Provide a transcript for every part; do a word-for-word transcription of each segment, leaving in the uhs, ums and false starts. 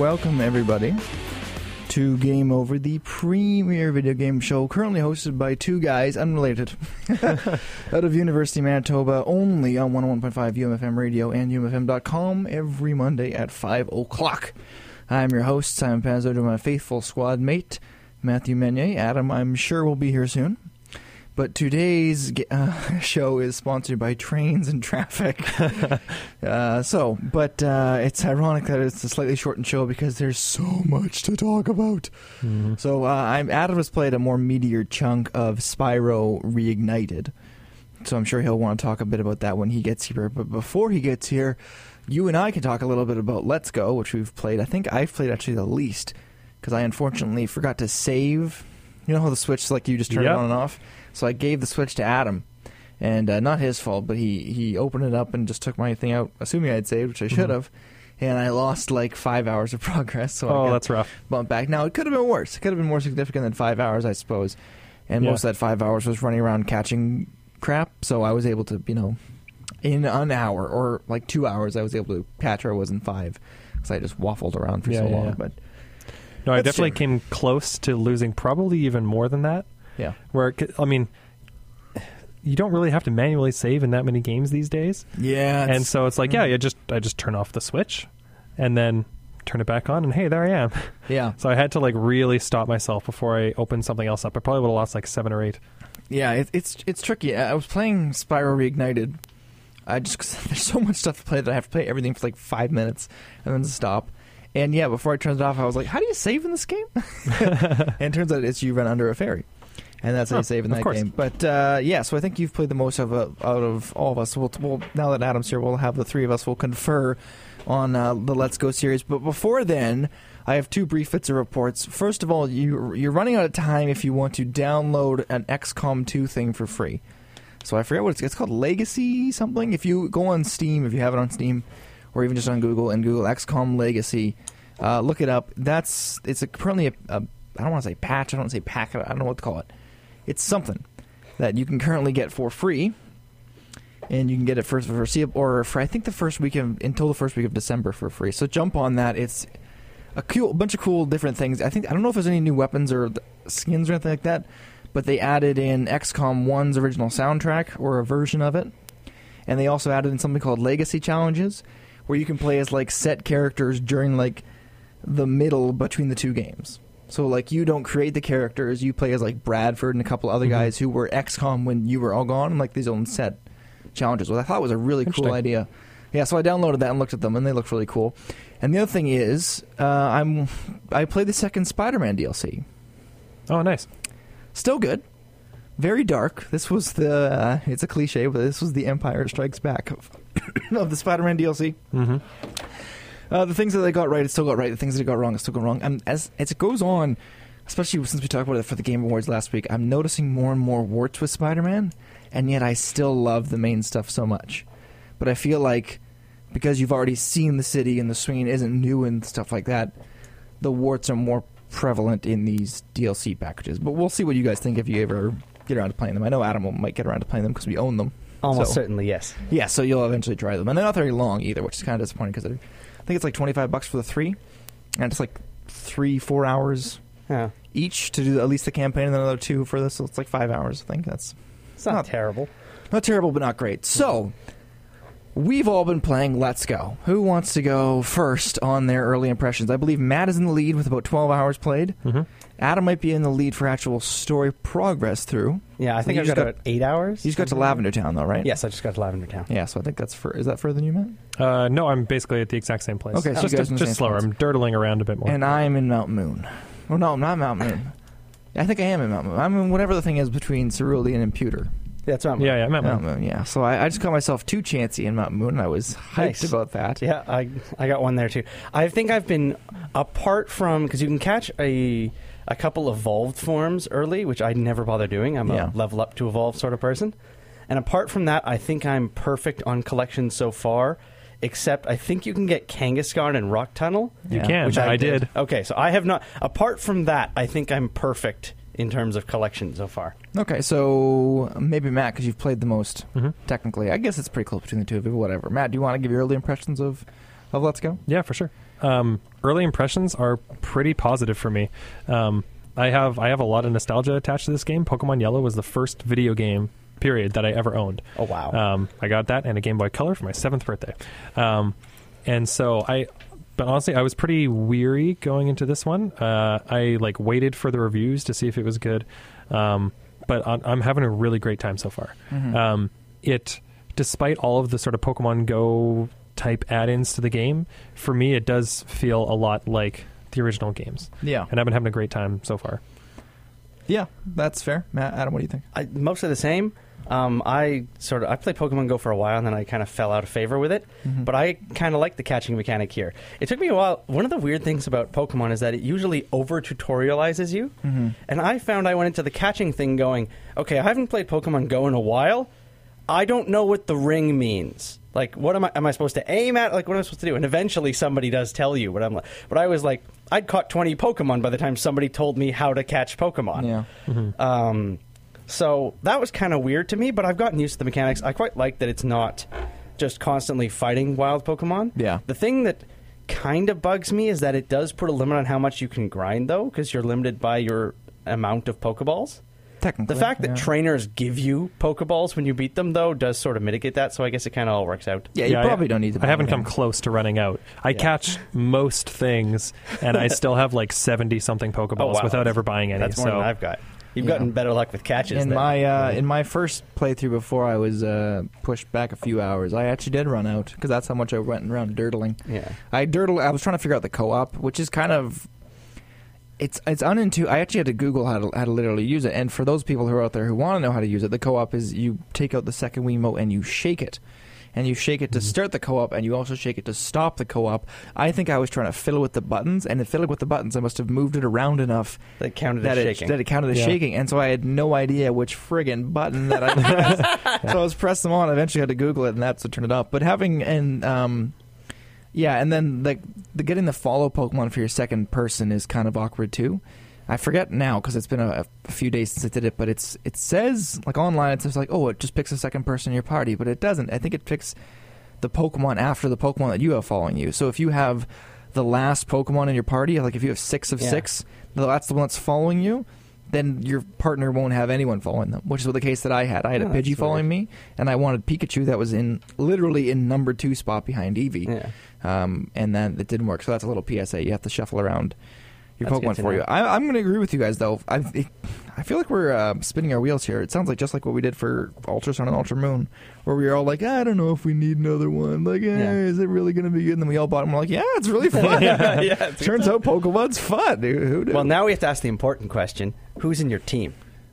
welcome everybody to Game Over, the premier video game show currently hosted by two guys unrelated out of University, Manitoba, only on one oh one point five U M F M radio and U M F M dot com every Monday at five o'clock. I'm your host, Simon Pazzo, to my faithful squad mate, Matthew Meunier. Adam, I'm sure, will be here soon. But today's uh, show is sponsored by Trains and Traffic. uh, so, but uh, it's ironic that it's a slightly shortened show because there's so much to talk about. Mm-hmm. So, uh, I'm, Adam has played a more meatier chunk of Spyro Reignited. So I'm sure he'll want to talk a bit about that when he gets here. But before he gets here, you and I can talk a little bit about Let's Go, which we've played. I think I've played actually the least because I unfortunately forgot to save. You know how the Switch, like you just turn yep. it on and off? So I gave the Switch to Adam, and uh, not his fault, but he, he opened it up and just took my thing out, assuming I had saved, which I should have, mm-hmm. and I lost like five hours of progress. So oh, I got that's rough. Bumped back. Now, it could have been worse. It could have been more significant than five hours, I suppose. And yeah. most of that five hours was running around catching crap, so I was able to, you know, in an hour or like two hours, I was able to catch where I was in five, because I just waffled around for yeah, so yeah, long. yeah. But no, I definitely came close to losing probably even more than that. Yeah. Where, I mean, you don't really have to manually save in that many games these days. Yeah. And so it's like, yeah, you just I just turn off the Switch and then turn it back on, and hey, there I am. Yeah. So I had to like really stop myself before I opened something else up. I probably would have lost like seven or eight. Yeah, it, it's it's tricky. I was playing Spyro Reignited. I just cause there's so much stuff to play that I have to play everything for like five minutes and then stop. And yeah, before I turned it off, I was like, how do you save in this game? And it turns out it's you run under a ferry. And that's how oh, you save in that course. game. But uh, yeah, so I think you've played the most of uh, out of all of us. We'll, we'll, now that Adam's here, we'll have the three of us will confer on uh, the Let's Go series. But before then, I have two brief bits of reports. First of all, you, you're running out of time if you want to download an X COM two thing for free. So I forget what it's, it's called, Legacy something. If you go on Steam, if you have it on Steam, or even just on Google and Google X COM Legacy, uh, look it up. That's it's a, currently a, a I don't want to say patch. I don't want to say packet. I don't know what to call it. It's something that you can currently get for free, and you can get it for foreseeable, or for I think the first week of, until the first week of December for free. So jump on that. It's a cool, bunch of cool different things. I think I don't know if there's any new weapons or skins or anything like that, but they added in X COM one's original soundtrack or a version of it, and they also added in something called Legacy Challenges, where you can play as like set characters during like the middle between the two games. So, like, you don't create the characters. You play as, like, Bradford and a couple other guys mm-hmm. who were X COM when you were all gone, and, like, these own set challenges. Well, I thought it was a really cool idea. Yeah, so I downloaded that and looked at them, and they looked really cool. And the other thing is, uh, I'm I played the second Spider-Man D L C. Oh, nice. Still good. Very dark. This was the, uh, it's a cliche, but this was the Empire Strikes Back of, of the Spider-Man D L C. Mm-hmm. Uh, the things that they got right, it still got right. The things that they got wrong, it still got wrong. And as as it goes on, especially since we talked about it for the Game Awards last week, I'm noticing more and more warts with Spider-Man, and yet I still love the main stuff so much. But I feel like because you've already seen the city and the screen isn't new and stuff like that, the warts are more prevalent in these D L C packages. But we'll see what you guys think if you ever get around to playing them. I know Adam will, might get around to playing them because we own them. Almost so, certainly, yes. Yeah, so you'll eventually try them. And they're not very long either, which is kind of disappointing because I think it's like twenty-five bucks for the three, and it's like three, four hours yeah. each to do at least the campaign, and then another two for this, so it's like five hours, I think. That's It's not, not terrible. Not terrible, but not great. So, we've all been playing Let's Go. Who wants to go first on their early impressions? I believe Matt is in the lead with about twelve hours played. Mm-hmm. Adam might be in the lead for actual story progress through. Yeah, I so think I've got, got about eight hours. You just got to Lavender Town, though, right? Yes, I just got to Lavender Town. Yeah, so I think that's for. Is that further than you, Matt? Uh, no, I'm basically at the exact same place. Okay, so just, you guys just, just slower. Place. I'm dirtling around a bit more. And I'm in Mount Moon. Well, no, I'm not Mount Moon. I think I am in Mount Moon. I'm in whatever the thing is between Cerulean and Pewter. Yeah, it's Mount Moon. Yeah, yeah, Mount Moon. Mount Moon, yeah. So I, I just got myself too chancy in Mount Moon, and I was hyped nice. about that. Yeah, I I got one there, too. I think I've been, apart from, because you can catch a a couple evolved forms early, which I never bother doing. I'm yeah. a level up to evolve sort of person. And apart from that, I think I'm perfect on collections so far, except I think you can get Kangaskhan and Rock Tunnel. You yeah. can. Which I, I did. did. Okay, so I have not, apart from that, I think I'm perfect in terms of collection so far. Okay, so maybe Matt, because you've played the most, mm-hmm. technically. I guess it's pretty close between the two of you, whatever. Matt, do you want to give your early impressions of, of Let's Go? Yeah, for sure. Um, early impressions are pretty positive for me. Um, I have I have a lot of nostalgia attached to this game. Pokemon Yellow was the first video game, period, that I ever owned. Oh, wow. Um, I got that and a Game Boy Color for my seventh birthday. Um, and so I... But honestly, I was pretty weary going into this one. Uh, I like waited for the reviews to see if it was good. Um, but I'm, I'm having a really great time so far. Mm-hmm. Um, it, despite all of the sort of Pokemon Go type add-ins to the game, for me it does feel a lot like the original games. Yeah. And I've been having a great time so far. Yeah, that's fair. Matt, Adam, what do you think? I, mostly the same. Um, I sort of I played Pokemon Go for a while, and then I kind of fell out of favor with it. Mm-hmm. But But I kind of like the catching mechanic here. It took me a while. One of the weird things about Pokemon is that it usually over tutorializes you. Mm-hmm. And I found I went into the catching thing going, okay, I haven't played Pokemon Go in a while. I don't know what the ring means. Like, what am I? Am I supposed to aim at? Like, what am I supposed to do? And eventually, somebody does tell you. But I'm like, but I was like, I'd caught twenty Pokemon by the time somebody told me how to catch Pokemon. Yeah. Mm-hmm. Um, so that was kind of weird to me, but I've gotten used to the mechanics. I quite like that it's not just constantly fighting wild Pokemon. Yeah. The thing that kind of bugs me is that it does put a limit on how much you can grind, though, because you're limited by your amount of Pokeballs. Technically. The fact that yeah. trainers give you Pokeballs when you beat them, though, does sort of mitigate that, so I guess it kind of all works out. Yeah, you Yeah, probably I, don't need to. I haven't come again. close to running out. I Yeah. catch most things, and I still have like seventy-something Pokeballs Oh, wow. without ever buying any. That's more so than I've got. You've Yeah. gotten better luck with catches In than my uh, in my first playthrough before I was uh, pushed back a few hours, I actually did run out because that's how much I went around dirtling. Yeah. I dirtle. I was trying to figure out the co-op, which is kind of it's it's unintuitive. I actually had to Google how to how to literally use it. And for those people who are out there who want to know how to use it, the co-op is you take out the second Wiimote and you shake it. And you shake it to start the co-op, and you also shake it to stop the co-op. I think I was trying to fiddle with the buttons, and in fiddling with the buttons, I must have moved it around enough That counted that as it, shaking. that it counted as Yeah. shaking. And so I had no idea which friggin' button that I pressed. So I was pressing them on. I eventually had to Google it, and that's what turned it off. But having and um, yeah, and then like the getting the follow Pokemon for your second person is kind of awkward too. I forget now because it's been a, a few days since I did it, but it's it says like online it says like oh it just picks a second person in your party, but it doesn't. I think it picks the Pokemon after the Pokemon that you have following you. So if you have the last Pokemon in your party, like if you have six of Yeah. six, that's the one that's following you, then your partner won't have anyone following them, which is the case that I had. I had Oh, a that's Pidgey following me, and I wanted Pikachu that was in literally in number two spot behind Eevee. Yeah. Um, and then it didn't work. So that's a little P S A. You have to shuffle around your That's Pokemon good to for know. you. I, I'm going to agree with you guys, though. I it, I feel like we're uh, spinning our wheels here. It sounds like just like what we did for Ultra Sun and Ultra Moon, where we were all like, I don't know if we need another one. Like, eh, Yeah. is it really going to be good? And then we all bought them. We're like, yeah, it's really fun. Yeah, yeah, it's Turns out Pokemon's fun. Who, who knew? Well, now we have to ask the important question: who's in your team?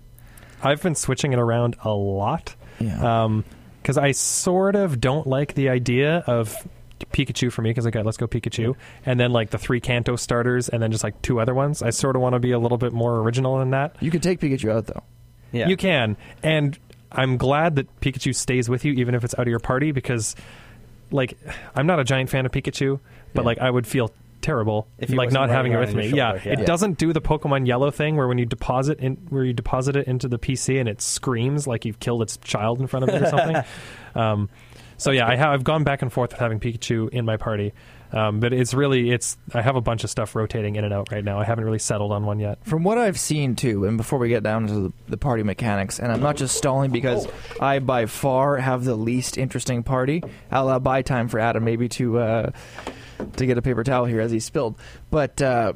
I've been switching it around a lot. Yeah. Um, because I sort of don't like the idea of Pikachu for me, because I got Let's Go Pikachu, and then like the three Kanto starters, and then just like two other ones. I sort of want to be a little bit more original than that. You could take Pikachu out, though. Yeah. You can, and I'm glad that Pikachu stays with you, even if it's out of your party, because like I'm not a giant fan of Pikachu, but Yeah. like I would feel terrible If he like wasn't not having it running with around me. your Yeah. shoulder, yeah. It doesn't do the Pokemon Yellow thing where when you deposit in where you deposit it into the P C and it screams like you've killed its child in front of it or something. um, so yeah, I have I've gone back and forth with having Pikachu in my party. Um, but it's really it's I have a bunch of stuff rotating in and out right now. I haven't really settled on one yet. From what I've seen, too, and before we get down to the, the party mechanics, and I'm not just stalling because I by far have the least interesting party. I'll uh, buy time for Adam maybe to uh, to get a paper towel here as he spilled. But, uh,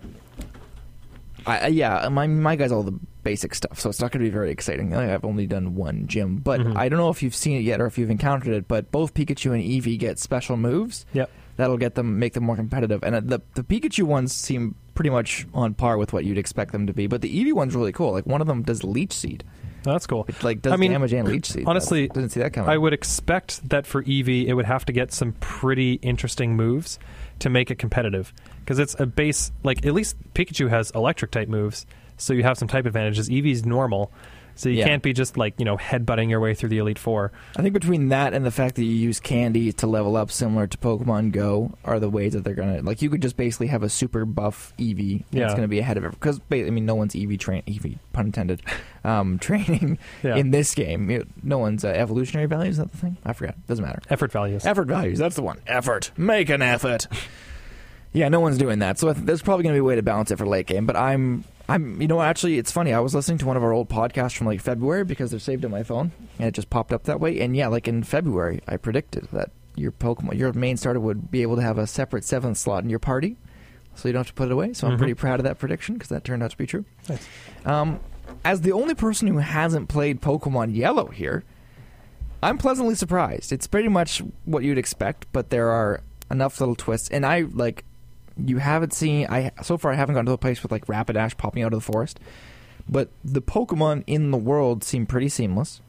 I, I- yeah, my, my guy's all the basic stuff, so it's not going to be very exciting. I've only done one gym. But Mhm. I don't know if you've seen it yet or if you've encountered it, but both Pikachu and Eevee get special moves. Yep. That'll get them, make them more competitive. And uh, the the Pikachu ones seem pretty much on par with what you'd expect them to be. But the Eevee one's really cool. Like one of them does Leech Seed. Oh, that's cool. It like does I mean, damage and Leech Seed. honestly, I didn't see that coming. I would expect that for Eevee, it would have to get some pretty interesting moves to make it competitive. Because it's a base, like, at least Pikachu has electric type moves, so you have some type advantages. Eevee's normal, so you Yeah. can't be just, like, you know, headbutting your way through the Elite Four. I think between that and the fact that you use candy to level up, similar to Pokemon Go, are the ways that they're gonna like. You could just basically have a super buff Eevee. And Yeah. It's gonna be ahead of it because I mean, no one's Eevee train Eevee pun intended um, training Yeah. in this game. You- No one's uh, evolutionary values. Is that the thing? I forgot. Doesn't matter. Effort values. Effort values. That's the one. Effort. Make an effort. Yeah, no one's doing that. So I th- there's probably going to be a way to balance it for late game. But I'm, I'm, you know, actually, it's funny. I was listening to one of our old podcasts from like February because they're saved on my phone, and it just popped up that way. And yeah, like in February, I predicted that your Pokemon, your main starter would be able to have a separate seventh slot in your party, so you don't have to put it away. So I'm Mhm. pretty proud of that prediction because that turned out to be true. Nice. Um, as the only person who hasn't played Pokemon Yellow here, I'm pleasantly surprised. It's pretty much what you'd expect, but there are enough little twists. And I, like, you haven't seen, I so far I haven't gotten to the place with, like, Rapidash popping out of the forest, but the Pokemon in the world seem pretty seamless.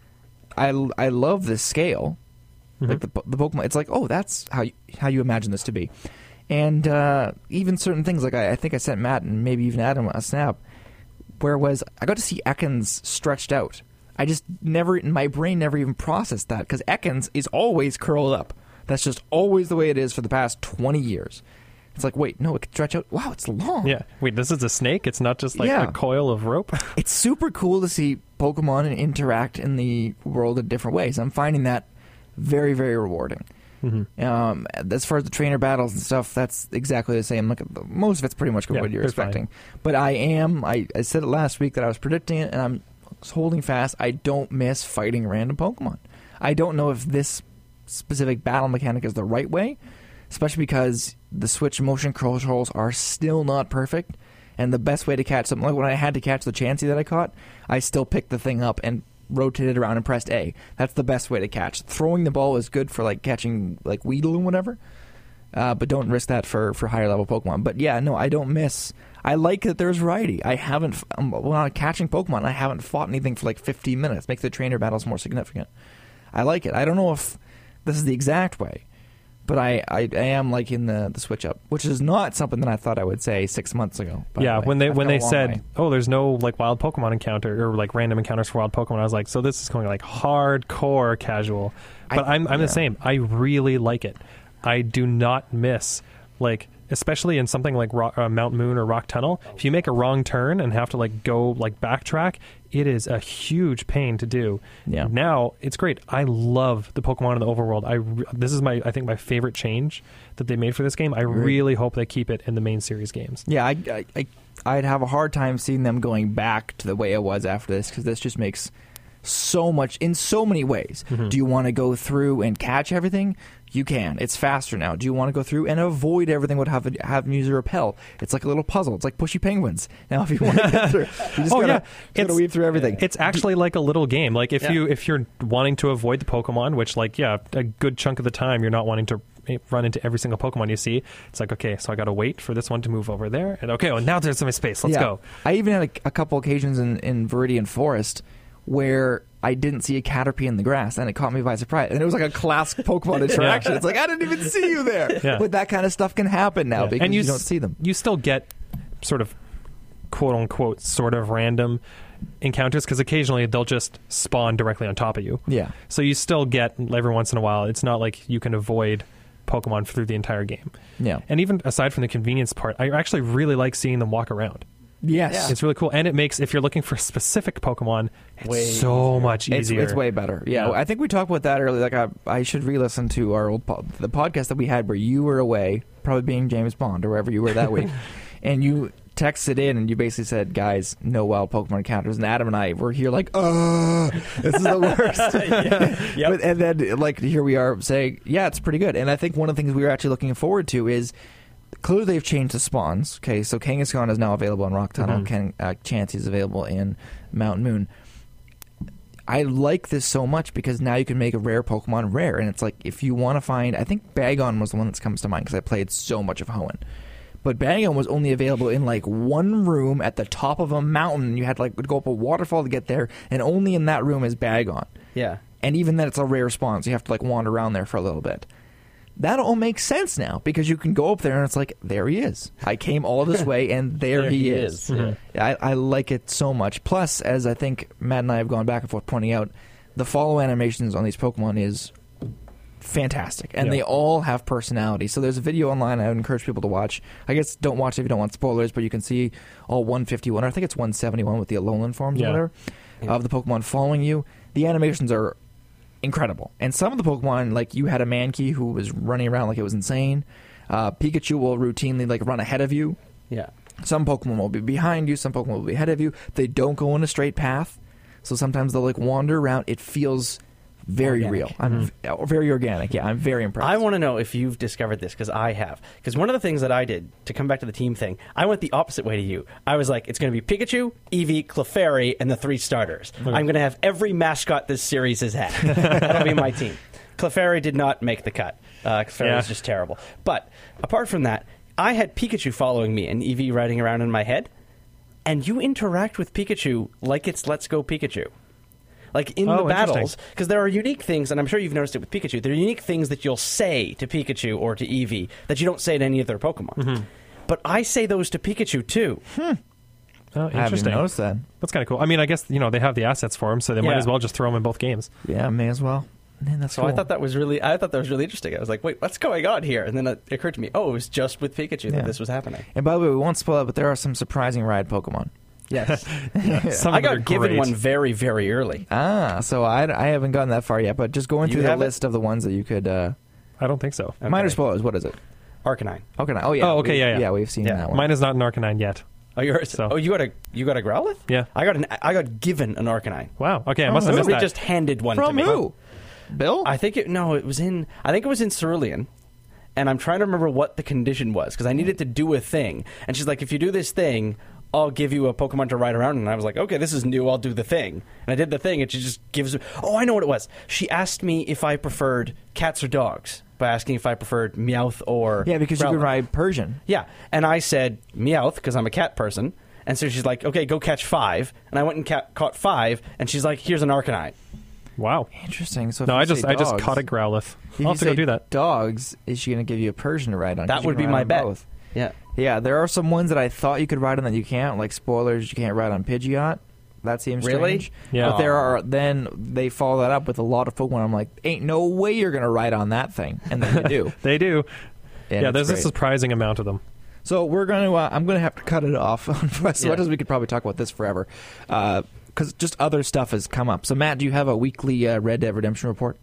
I, I love the scale. Mhm. Like, the, the Pokemon, it's like, oh, that's how you, how you imagine this to be. And uh, even certain things, like I, I think I sent Matt and maybe even Adam a snap, where was I got to see Ekans stretched out. I just never, my brain never even processed that because Ekans is always curled up. That's just always the way it is for the past twenty years. It's like, wait, no, it can stretch out. Wow, it's long. Yeah. Wait, this is a snake? It's not just like Yeah. a coil of rope? It's super cool to see Pokemon interact in the world in different ways. I'm finding that very, very rewarding. Mm-hmm. Um, as far as the trainer battles and stuff, that's exactly the same. Like most of it's pretty much Yeah, what you're they're expecting. But I am. I, I said it last week that I was predicting it, and I'm holding fast. I don't miss fighting random Pokemon. I don't know if this specific battle mechanic is the right way, especially because the Switch motion controls are still not perfect. And the best way to catch something, like when I had to catch the Chansey that I caught, I still picked the thing up and rotated around and pressed A. That's the best way to catch. Throwing the ball is good for like catching like Weedle and whatever, uh, but don't risk that for, for higher level Pokemon. But yeah, no, I don't miss. I like that there's variety. I haven't, um, when I'm catching Pokemon, I haven't fought anything for like fifteen minutes. Makes the trainer battles more significant. I like it. I don't know if this is the exact way, but I, I, I am liking the, the switch up, which is not something that I thought I would say six months ago. by Yeah, the way. when they I've when come they a long said, way. "Oh, there's no like wild Pokemon encounter or like random encounters for wild Pokemon," I was like, "So this is going like hardcore casual." But I- I'm I'm yeah. the same. I really like it. I do not miss like, especially in something like Rock, uh, Mount Moon or Rock Tunnel. If you make a wrong turn and have to like go like backtrack, it is a huge pain to do. Yeah. Now it's great. I love the Pokemon in the overworld. I re- this is my I think my favorite change that they made for this game. I Agreed. really hope they keep it in the main series games. Yeah, I, I, I, I'd have a hard time seeing them going back to the way it was after this because this just makes so much in so many ways. Mhm. Do you want to go through and catch everything? You can. It's faster now. Do you want to go through and avoid everything? Would have have user repel? It's like a little puzzle. It's like Pushy Penguins. Now, if you want to get through, you just Oh, gotta, yeah. just gotta It's- weave through everything. It's actually like a little game. Like if Yeah. you if you're wanting to avoid the Pokemon, which like yeah, a good chunk of the time you're not wanting to run into every single Pokemon you see. It's like, okay, so I got to wait for this one to move over there, and okay, well now there's some space. Let's Yeah. go. I even had a, a couple occasions in, in Viridian Forest where I didn't see a Caterpie in the grass, and it caught me by surprise. And it was like a classic Pokemon interaction. It's like, I didn't even see you there. Yeah. But that kind of stuff can happen now Yeah. because and you, you, don't s- see them. You still get sort of quote unquote sort of random encounters because occasionally they'll just spawn directly on top of you. Yeah. So you still get every once in a while. It's not like you can avoid Pokemon through the entire game. Yeah. And even aside from the convenience part, I actually really like seeing them walk around. Yes. Yeah. It's really cool, and it makes if you're looking for a specific Pokemon, it's Way so easier. much It's, easier. it's way better. Yeah, Yeah. I think we talked about that earlier. Like, I, I should re-listen to our old po- the podcast that we had where you were away, probably being James Bond or wherever you were that week, and you texted in and you basically said, "Guys, no wild Pokemon encounters." And Adam and I were here like, "Uh, this is the worst." Yep. But, and then, like, here we are saying, "Yeah, it's pretty good." And I think one of the things we were actually looking forward to is. Clearly, they've changed the spawns. Okay, so Kangaskhan is now available in Rock Tunnel. Mhm. Ken, uh, Chansey is available in Mount Moon. I like this so much because now you can make a rare Pokemon rare, and it's like if you want to find, I think Bagon was the one that comes to mind because I played so much of Hoenn. But Bagon was only available in like one room at the top of a mountain. You had to like go up a waterfall to get there, and only in that room is Bagon. Yeah. And even then, it's a rare spawn, so you have to like wander around there for a little bit. That all makes sense now because you can go up there and it's like, there he is. I came all this way and there, There he, he is. is, yeah. I, I like it so much. Plus, as I think Matt and I have gone back and forth pointing out, the follow animations on these Pokemon is fantastic. And Yeah. they all have personality. So there's a video online I would encourage people to watch. I guess don't watch it if you don't want spoilers, but you can see all one fifty-one, or I think it's one seventy-one with the Alolan forms Yeah. or whatever, Yeah. of the Pokemon following you. The animations are incredible. And some of the Pokemon, like you had a Mankey who was running around like it was insane. Uh, Pikachu will routinely like run ahead of you. Yeah. Some Pokemon will be behind you. Some Pokemon will be ahead of you. They don't go in a straight path, so sometimes they'll like wander around. It feels very Organic. real. I'm mm-hmm. v- very organic. Yeah, I'm very impressed. I want to know if you've discovered this, because I have. Because one of the things that I did, to come back to the team thing, I went the opposite way to you. I was like, it's going to be Pikachu, Eevee, Clefairy, and the three starters. Okay. I'm going to have every mascot this series has had. That'll be my team. Clefairy did not make the cut. Uh, Clefairy Yeah. was just terrible. But apart from that, I had Pikachu following me and Eevee riding around in my head, and you interact with Pikachu like it's Let's Go Pikachu. Like in Oh, the battles, interesting. because there are unique things, and I'm sure you've noticed it with Pikachu, there are unique things that you'll say to Pikachu or to Eevee that you don't say to any other Pokemon. Mm-hmm. But I say those to Pikachu, too. Oh, I haven't interesting. noticed that. That's kind of cool. I mean, I guess you know they have the assets for him, so they might Yeah. as well just throw him in both games. Yeah, may as well. Man, that's So cool. I thought that was really, I thought that was really interesting. I was like, wait, what's going on here? And then it occurred to me, oh, it was just with Pikachu Yeah. that this was happening. And by the way, we won't spoil it, but there are some surprising ride Pokemon. Yes. Some I of them are got given great. one very, very early. Ah, so I, I haven't gotten that far yet, but just going You through the haven't? list of the ones that you could. Uh, I don't think so. Okay. Minor spoilers. What is it? Arcanine. Okay. Oh yeah. Oh, okay, we- yeah, yeah. Yeah, we've seen Yeah. that one. Mine is not an Arcanine yet. Oh, yours. So- Oh, you got a you got a Growlithe? Yeah. I got an I got given an Arcanine. Wow. Okay, I Oh, must have missed Somebody that. just handed one From to me. who? Bill. I think it no, it was in I think it was in Cerulean. And I'm trying to remember what the condition was because I needed to do a thing. And she's like, if you do this thing, I'll give you a Pokemon to ride around. And I was like, okay, this is new. I'll do the thing. And I did the thing, and she just gives me. Oh, I know what it was. She asked me if I preferred cats or dogs by asking if I preferred Meowth or yeah, because you Growlithe. could ride Persian. Yeah, and I said Meowth because I'm a cat person. And so she's like, okay, go catch five. And I went and ca- caught five. And she's like, here's an Arcanine. Wow. Interesting. So if No, you I just say I just dogs- caught a Growlithe. if I'll you have to go say do that. Dogs, is she going to give you a Persian to ride on? 'Cause That you would can be ride my on bet. both. Yeah. Yeah, there are some ones that I thought you could ride on that you can't, like spoilers. You can't ride on Pidgeot. That seems Really? strange. Yeah. But there are then they follow that up with a lot of Pokemon. I'm like, ain't no way you're gonna ride on that thing, and then you do. They do. And yeah, it's there's a great. surprising amount of them. So we're gonna. Uh, I'm gonna have to cut it off. As Yeah. much as we could probably talk about this forever, because just other stuff has come up. So Matt, do you have a weekly uh, Red Dead Redemption report?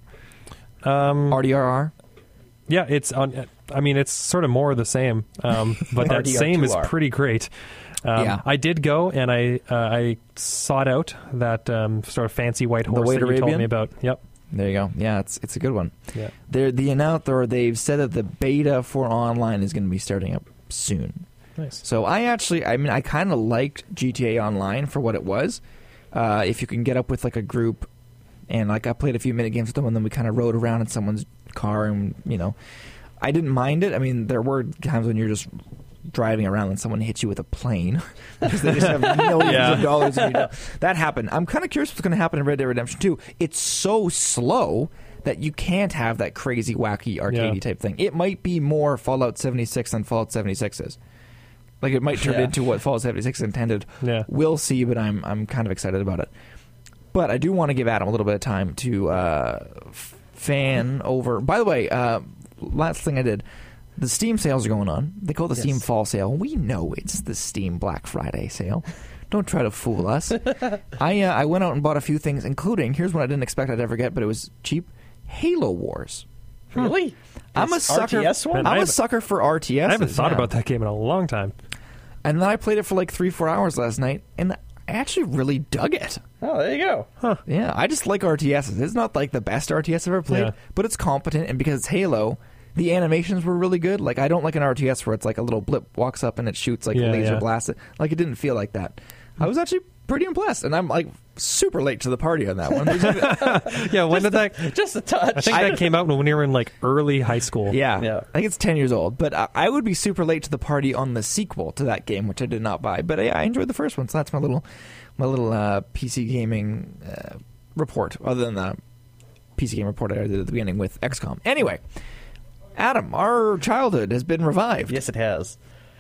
Um, R D R R. yeah, it's on. I mean, it's sort of more of the same, um, but that R D R same is two R. pretty great. Um, Yeah. I did go and I uh, I sought out that um, sort of fancy white horse White that you told Arabian? me about. Yep. There you go. Yeah, it's it's a good one. Yeah. They're the announce or they've said that the beta for online is going to be starting up soon. Nice. So I actually, I mean, I kind of liked G T A Online for what it was. Uh, if you can get up with like a group, and like I played a few minute games with them, and then we kind of rode around in someone's car, and you know, I didn't mind it. I mean, there were times when you're just driving around and someone hits you with a plane because they just have millions Yeah. of dollars. And you know, that happened. I'm kind of curious what's going to happen in Red Dead Redemption two. It's so slow that you can't have that crazy, wacky, arcadey Yeah. type thing. It might be more Fallout seventy-six than Fallout seventy-six is. Like it might turn Yeah. into what Fallout seventy-six intended. Yeah. We'll see, but I'm I'm kind of excited about it. But I do want to give Adam a little bit of time to uh, f- fan over. By the way, uh, last thing I did, the Steam sales are going on. They call it the Yes. Steam Fall Sale. We know it's the Steam Black Friday sale. Don't try to fool us. I uh, I went out and bought a few things, including, here's one I didn't expect I'd ever get, but it was cheap, Halo Wars. Really? I'm a This sucker. R T S one? Man, I'm I a haven't- sucker for R T S. I haven't thought about that game in a long time. And then I played it for like three, four hours last night, and I actually really dug it. Oh, there you go. Yeah, I just like R T Ss. It's not like the best R T S I've ever played, Yeah. but it's competent, and because it's Halo, the animations were really good. Like, I don't like an R T S where it's like a little blip walks up and it shoots like a Yeah, laser yeah. blast. Like, it didn't feel like that. I was actually pretty impressed, and I'm like super late to the party on that one. Yeah, when did that? Just a touch. I think that came out when we were in like early high school. Yeah. Yeah. I think it's ten years old. But I, I would be super late to the party on the sequel to that game, which I did not buy. But yeah, I enjoyed the first one, so that's my little my little uh, P C gaming uh, report, other than the P C game report I did at the beginning with X COM. Anyway, Adam, our childhood has been revived. Yes, it has.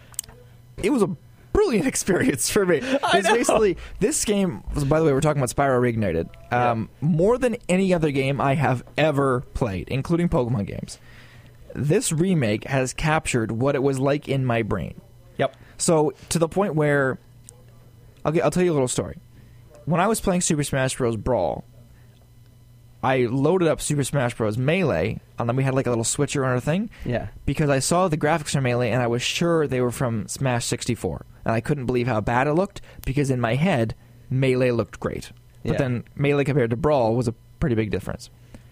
It was a brilliant experience for me. It's basically, this game, by the way, we're talking about Spyro Reignited. Um, More than any other game I have ever played, including Pokemon games, this remake has captured what it was like in my brain. Yep. So, to the point where, I'll, get, I'll tell you a little story. When I was playing Super Smash Bros. Brawl, I loaded up Super Smash Bros. Melee, and then we had like a little switcher on our thing. Yeah. Because I saw the graphics from Melee, and I was sure they were from Smash sixty-four. And I couldn't believe how bad it looked, because in my head, Melee looked great. But Yeah. then Melee compared to Brawl was a pretty big difference.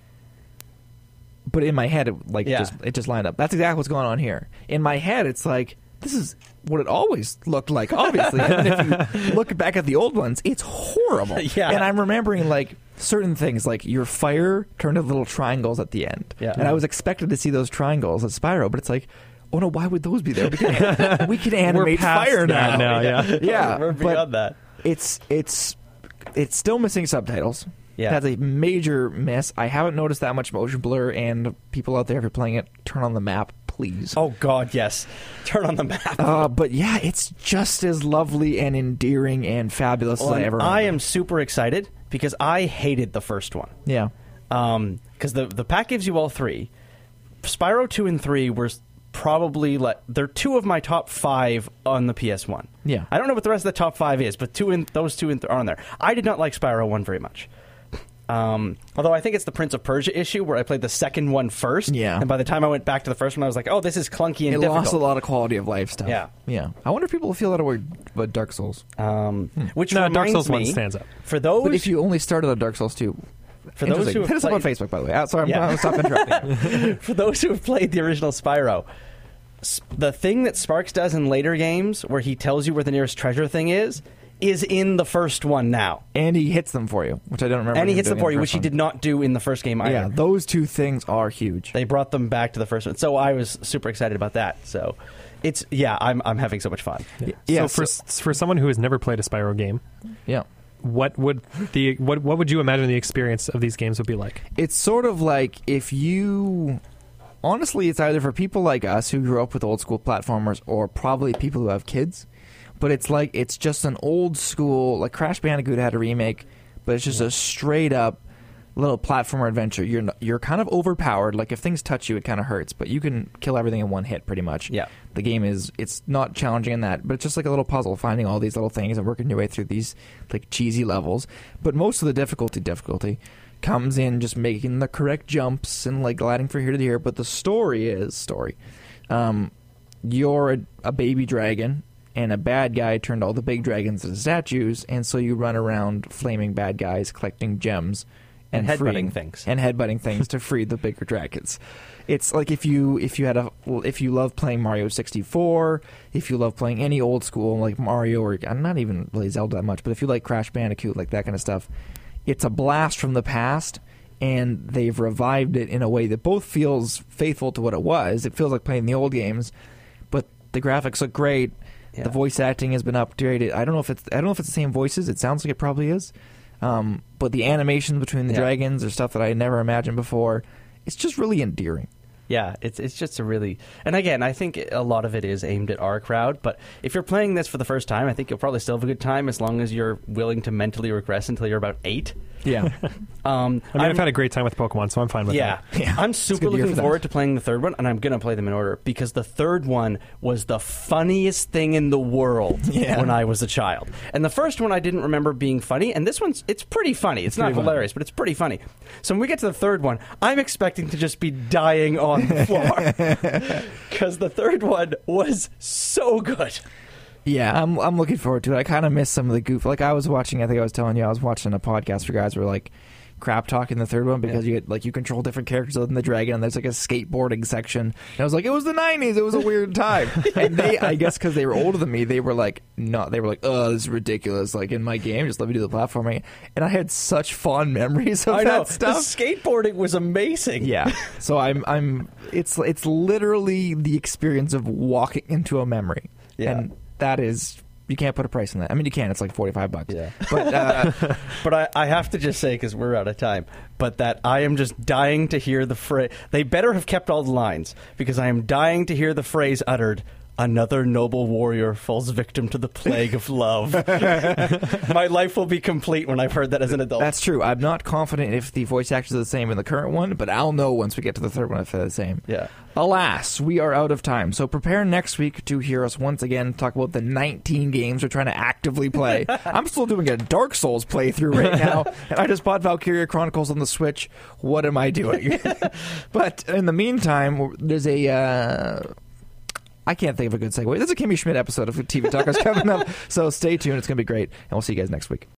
But in my head, it, like, Yeah. just it just lined up. That's exactly what's going on here. In my head, it's like, this is what it always looked like, obviously. And then if you look back at the old ones, it's horrible. Yeah. And I'm remembering, like, certain things, like your fire turned into little triangles at the end. Yeah. And I was expected to see those triangles at Spyro, but it's like, oh no, why would those be there? We can, we can animate past fire that now. now, yeah. Yeah, We're but beyond that. It's, it's, it's still missing subtitles. Yeah. That's a major miss. I haven't noticed that much motion blur, and people out there, if you're playing it, turn on the map, please. Oh, God, yes. Turn on the map. Uh, but yeah, it's just as lovely and endearing and fabulous Well, as I and ever I remember. am super excited because I hated the first one. Yeah. Um, because the the pack gives you all three. Spyro two and three were s- probably like they're two of my top five on the P S one. Yeah. I don't know what the rest of the top five is, but two in those two in th- are on there. I did not like Spyro one very much. Um, although I think it's the Prince of Persia issue where I played the second one first. Yeah. And by the time I went back to the first one, I was like, oh, this is clunky and It difficult. lost a lot of quality of life stuff. Yeah. Yeah. I wonder if people feel that way about Dark Souls. Um, Which No, reminds Dark Souls me, one stands up. For those, But if you only started on Dark Souls two, for those interesting. who have hit us up on played- Facebook, by the way. Uh, sorry, I'm Yeah. going to stop interrupting. for those who have played the original Spyro, s- the thing that Sparks does in later games, where he tells you where the nearest treasure thing is, is in the first one now. And he hits them for you, which I don't remember. And he him hits them doing in for the you, which first he one. did not do in the first game either. Yeah, those two things are huge. They brought them back to the first one. So I was super excited about that. So it's, yeah, I'm, I'm having so much fun. Yeah, so for s for someone who has never played a Spyro game, Yeah. what would the what what would you imagine the experience of these games would be like? It's sort of like if you... Honestly, it's either for people like us who grew up with old school platformers or probably people who have kids. But it's like, it's just an old school... Like Crash Bandicoot had a remake, but it's just a straight up little platformer adventure. You're n- you're kind of overpowered. Like if things touch you, it kind of hurts, but you can kill everything in one hit pretty much. Yeah. The game is, it's not challenging in that, but it's just like a little puzzle, finding all these little things and working your way through these like cheesy levels. But most of the difficulty difficulty comes in just making the correct jumps and like gliding from here to here. But the story is story. Um, you're a, a baby dragon, and a bad guy turned all the big dragons into statues, and so you run around flaming bad guys collecting gems and, And headbutting freeing- things. and headbutting things to free the bigger dragons. It's like if you if you had a if you love playing Mario sixty-four, if you love playing any old school like Mario, or I'm not even really Zelda that much, but if you like Crash Bandicoot, like that kind of stuff, it's a blast from the past, and they've revived it in a way that both feels faithful to what it was. It feels like playing the old games, but the graphics look great. Yeah. The voice acting has been upgraded. I don't know if it's I don't know if it's the same voices. It sounds like it probably is. Um, but the animations between the Yeah. dragons are stuff that I had never imagined before. It's just really endearing. Yeah, it's it's just a really, and again, I think a lot of it is aimed at our crowd. But if you're playing this for the first time, I think you'll probably still have a good time as long as you're willing to mentally regress until you're about eight. Yeah. Um, I mean, I'm- I've had a great time with Pokemon, so I'm fine with yeah, that. Yeah. I'm It's super good year looking for that. forward to playing the third one, and I'm gonna play them in order because the third one was the funniest thing in the world Yeah. when I was a child. And the first one I didn't remember being funny, and this one's it's pretty funny. It's, not pretty funny. hilarious, but it's pretty funny. So when we get to the third one, I'm expecting to just be dying on the floor because the third one was so good. Yeah, I'm I'm looking forward to it. I kind of miss some of the goof. Like I was watching, I think I was telling you, I was watching a podcast where guys were like crap talking the third one because Yeah. you get, like you control different characters other than the dragon, and there's like a skateboarding section. And I was like, it was the nineties. It was a weird time. And they, I guess, because they were older than me, they were like, no, they were like, oh, this is ridiculous. Like in my game, just let me do the platforming. And I had such fond memories of I that know stuff. the skateboarding was amazing. Yeah. So I'm I'm it's it's literally the experience of walking into a memory. Yeah. And that is, you can't put a price on that. I mean, you can. It's like forty-five bucks. Yeah. But uh, But I, I have to just say, because we're out of time, but that I am just dying to hear the phrase. They better have kept all the lines, because I am dying to hear the phrase uttered, another noble warrior falls victim to the plague of love. My life will be complete when I've heard that as an adult. That's true. I'm not confident if the voice actors are the same in the current one, but I'll know once we get to the third one if they're the same. Yeah. Alas, we are out of time. So prepare next week to hear us once again talk about the nineteen games we're trying to actively play. I'm still doing a Dark Souls playthrough right now, and I just bought Valkyria Chronicles on the Switch. What am I doing? But in the meantime, there's a... Uh, I can't think of a good segue. There's a Kimmy Schmidt episode of T V Talkers coming up, so stay tuned. It's going to be great, and we'll see you guys next week.